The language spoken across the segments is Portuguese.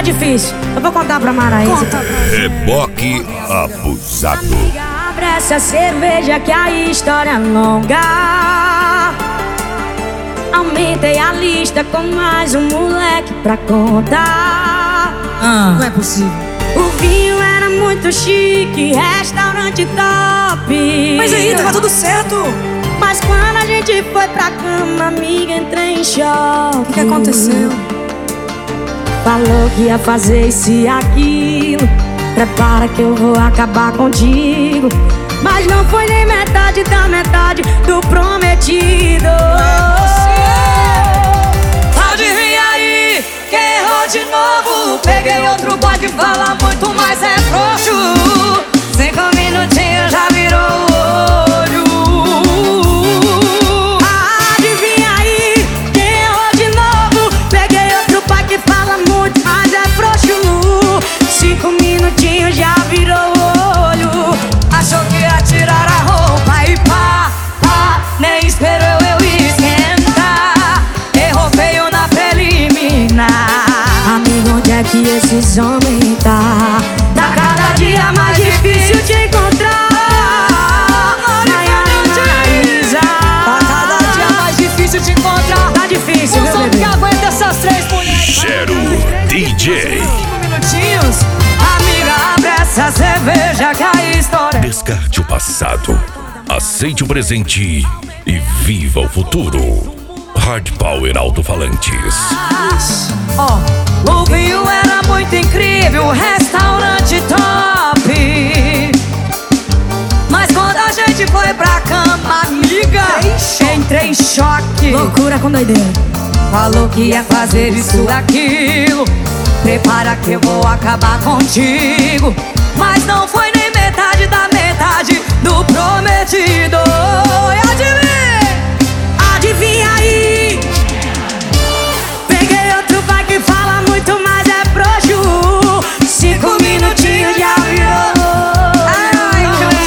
Tá difícil, eu vou contar pra Maraísa. Reboque abusado. Abre essa cerveja que a história é longa. Aumentei a lista com mais um moleque pra contar. Não é possível. O vinho era muito chique, restaurante top. Mas aí, tava tudo certo. Mas quando a gente foi pra cama, amiga, entrei em choque. O que aconteceu? Falou que ia fazer isso e aquilo. Prepara que eu vou acabar contigo. Mas não foi nem metade da metade do prometido. Adivinha aí, quem errou de novo? Peguei outro boy que fala muito, mas é frouxo. 5 minutinhos já virou o olho. Adivinha aí, quem errou de novo? Peguei outro pai que fala muito, mas é frouxo. 5 minutinhos já virou o olho. Achou que ia tirar a roupa e pá, nem esperou eu esquentar. Errou feio na preliminar. Amigo, onde é que esses homens tá? Tá cada dia mais difícil de encontrar. Maraísa, Tá cada dia mais difícil de encontrar. tá difícil, Um meu som bebê. que aguenta essas 3 mulheres. Gero DJ. 5 minutinhos. Amiga, abre essa cerveja que a história. Descarte o passado, aceite o presente e viva o futuro. Hard Power Alto-Falantes. O vinho era muito incrível, restaurante top. Mas quando a gente foi pra cama, amiga, entrei em choque. Loucura com doideira. Falou que ia fazer isso, aquilo. Prepara que eu vou acabar contigo. Mas não foi nem metade da metade do prometido. E Adivinha aí, peguei outro pai que fala muito, mas é frouxo. 5 minutinhos já virou. Ai,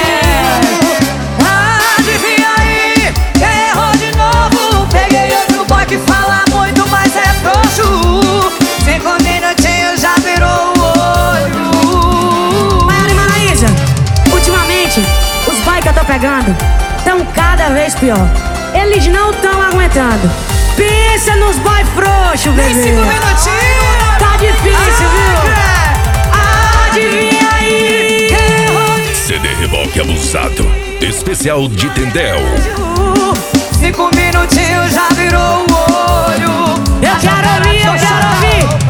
adivinha aí, quem errou de novo? Peguei outro boy que fala muito, mas é frouxo. 5 minutinhos já virou o olho. Maiara e Maraísa, ultimamente, os boys que eu tô pegando tão cada vez pior. Eles não tão aguentando. Pensa nos boy frouxo, bebê. Nem 5 minutinhos. Tá difícil, viu? Adivinha aí, Quem errou de CD Reboque Abusado. Especial de Tendel. 5 minutinhos já virou o olho. eu quero ouvir, eu quero ouvir.